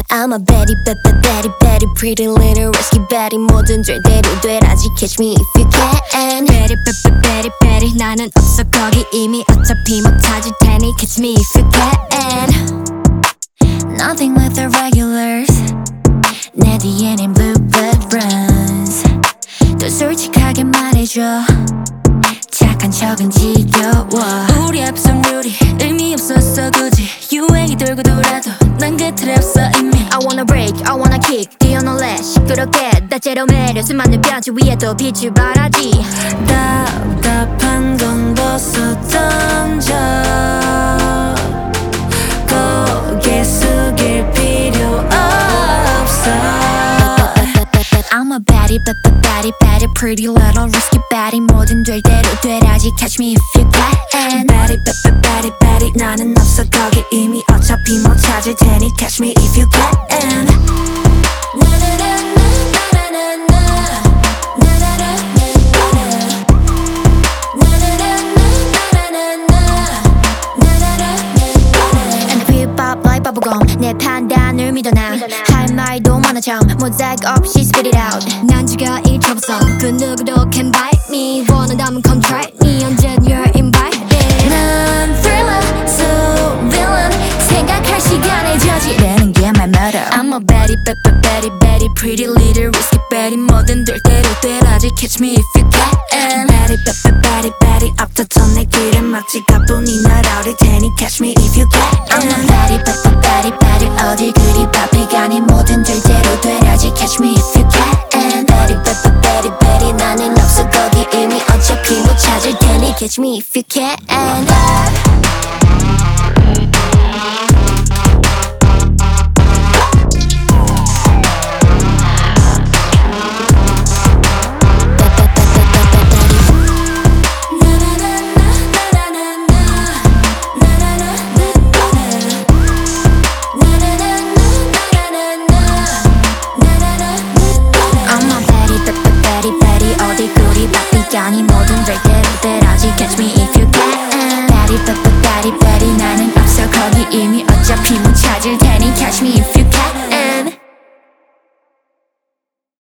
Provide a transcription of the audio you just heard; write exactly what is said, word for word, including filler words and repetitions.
I'm a Betty, Betty, Betty, Betty, pretty little risky Betty. 뭐든 절대로 되라지 catch me if you can. Betty, Betty, Betty, Betty, 나는 없어 거기 이미 어차피 못 찾을 테니 catch me if you can. Nothing with the regulars. 내 뒤에는 bluebird runs. 또 솔직하게 말해줘. 착한 척은 지겨워. 우리 앞선 룰이 의미 없었어 굳이. 유행이 돌고 돌아도 난 그 틀에 없어 이미. I wanna break, I wanna kick, 뛰어놀래 시끄럽게 다채로 매력 수많은 변치 위에도 빛을 발하지. 답답한 건 벗어 던져. 고개 숙일 필요 없어. I'm a baddie, baddie, baddie, baddie, pretty little risky baddie. 뭐든 될 대로 되라지 catch me if you can. Baddie, baddie, baddie, baddie, 나는 없어 거기 이미 어차피 못 찾을 테니 catch me if you can. 내 판단을 믿어 나 할 말도 많아 참 모자이크 없이 spit it out. 난 지가 일처럼 그 누구도 can bite me. 원한다면 come try me 언젠 you're invited. 난 thriller so villain 생각할 시간에 저지르는 게 my murder. I'm a Betty, Betty, Betty, Betty, pretty little risky Betty. 뭐든 될 대로 되라지 catch me if you can. Betty, Betty, Betty, Betty 앞서던 내 길을 막지 가뿐히 날아올 테니 catch me if you can. I'm a Betty, Betty, Betty, Betty 어딜 그리 바삐 가니 뭐든 될 대로 되라지 catch me if you can. Betty, Betty, Betty, Betty 나는 없어 거기 이미 어차피 못 찾을 테니 catch me if you can.